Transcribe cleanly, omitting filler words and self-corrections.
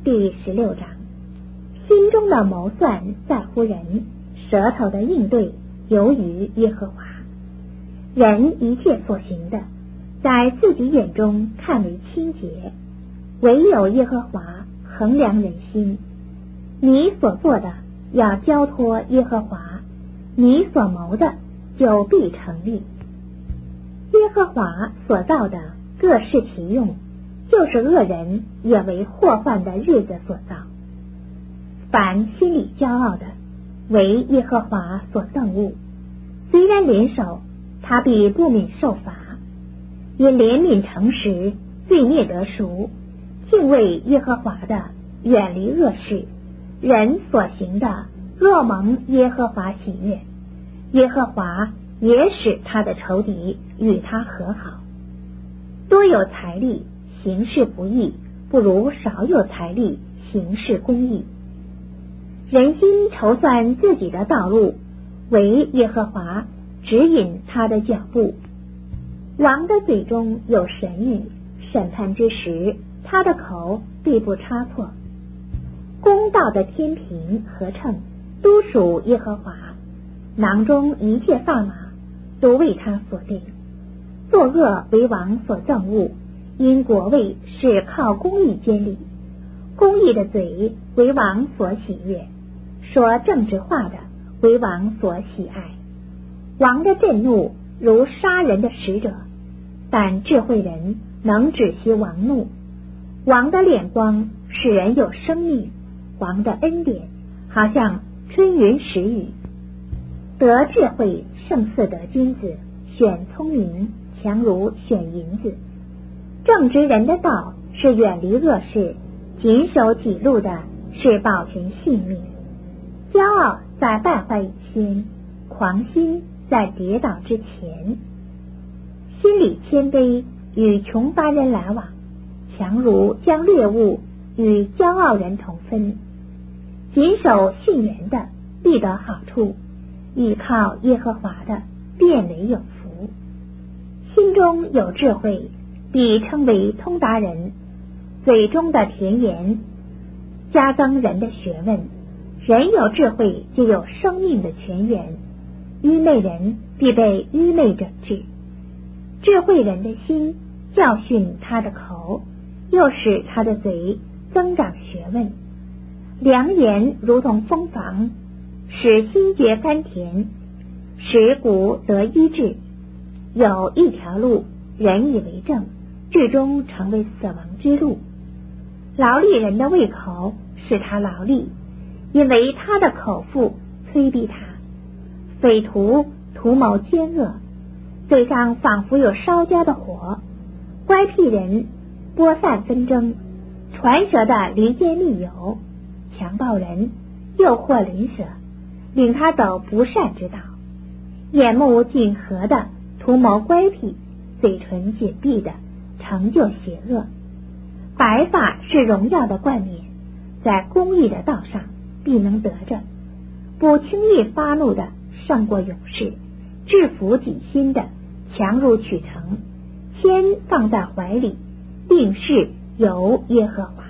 第16章。心中的谋算在乎人，舌头的应对由于耶和华。人一切所行的，在自己眼中看为清洁，唯有耶和华衡量人心。你所做的要交托耶和华，你所谋的就必成立。耶和华所造的各适其用，就是恶人也为祸患的日子所造。凡心里骄傲的，为耶和华所憎恶，虽然联手，他必不免受罚。因怜悯诚实，罪孽得赎，敬畏耶和华的，远离恶事。人所行的，若蒙耶和华喜悦，耶和华也使他的仇敌与他和好。多有财力，行事不义，不如少有财力，行事公义。人心筹算自己的道路，唯耶和华指引他的脚步。王的嘴中有神语，审判之时，他的口必不差错。公道的天平和秤都属耶和华，囊中一切砝码都为他所定。作恶为王所憎恶，因国位是靠公义建立。公义的嘴为王所喜悦，说正直话的为王所喜爱。王的震怒如杀人的使者，但智慧人能止息王怒。王的脸光使人有生命，王的恩典好像春云时雨。得智慧胜似得金子，选聪明强如选银子。正直人的道是远离恶事，谨守己路的是保全性命。骄傲在败坏以先，狂心在跌倒之前。心里谦卑与穷乏人来往，强如将掠物与骄傲人同分。谨守信言的必得好处，倚靠耶和华的便为有福。心中有智慧，必称为通达人。嘴中的甜言加增人的学问。人有智慧，就有生命的泉源。愚昧人必被愚昧整治。智慧人的心教训他的口，又使他的嘴增长学问。良言如同蜂房，使心觉甘甜，使骨得医治。有一条路，人以为正，至终成为死亡之路。劳力人的胃口使他劳力，因为他的口腹催逼他。匪徒图谋奸恶，嘴上仿佛有烧焦的火。乖僻人播散纷争，传舌的离间密友。强暴人诱惑邻舍，领他走不善之道。眼目紧合的图谋乖僻，嘴唇紧闭的成就邪恶。白发是荣耀的冠冕，在公义的道上必能得着。不轻易发怒的胜过勇士，制服己心的强如取城。天放在怀里，定是由耶和华。